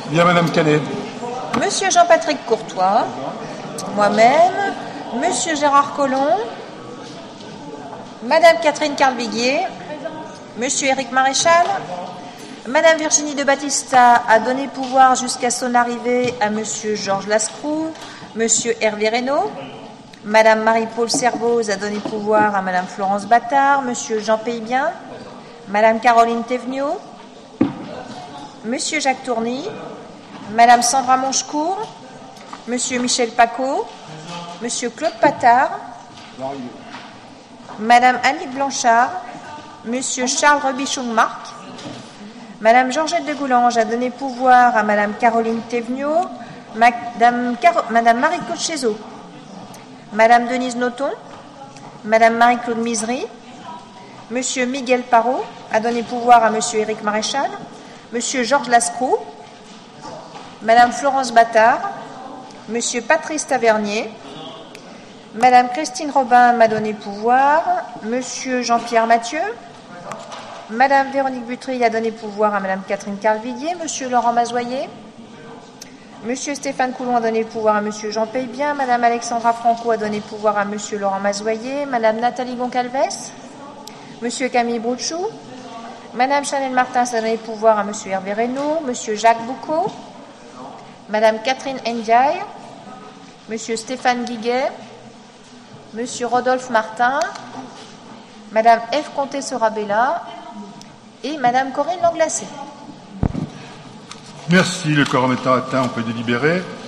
Bien, Madame Canet. Monsieur Jean-Patrick Courtois, moi-même, Monsieur Gérard Collomb, Madame Catherine Carlviguier, Monsieur Éric Maréchal, Madame Virginie de Battista a donné pouvoir jusqu'à son arrivée à Monsieur Georges Lascroux, Monsieur Hervé Reynaud, Madame Marie-Paul Servoz a donné pouvoir à Madame Florence Battard, Monsieur Jean Paybien, Madame Caroline Théveniot, Monsieur Jacques Tourny, Madame Sandra Monchecourt, Monsieur Michel Paco, Monsieur Claude Patard, Madame Annick Blanchard, Monsieur Charles Robichon-Marc, Madame Georgette de Goulange a donné pouvoir à Madame Caroline Théveniot, Madame Marie-Claude Chézot, Madame Denise Nothomb, Madame Marie-Claude Misery, Monsieur Miguel Parot a donné pouvoir à Monsieur Éric Maréchal, Monsieur Georges Lascroux, Madame Florence Battard, Monsieur Patrice Tavernier, Madame Christine Robin m'a donné pouvoir, Monsieur Jean-Pierre Mathieu, Madame Véronique Butry a donné pouvoir à Madame Catherine Carlviguier, Monsieur Laurent Mazoyer, Monsieur Stéphane Coulon a donné pouvoir à Monsieur Jean Paybien, Madame Alexandra Franco a donné pouvoir à Monsieur Laurent Mazoyer, Madame Nathalie Goncalves, Monsieur Camille Brouchou, Madame Chanel Martin a donné pouvoir à Monsieur Hervé Reynaud, Monsieur Jacques Boucaud, Madame Catherine Ndiaye, Monsieur Stéphane Guiguet, Monsieur Rodolphe Martin, Madame F. Comté-Sorabella et Madame Corinne Langlacé. Merci, le quorum étant atteint, on peut délibérer.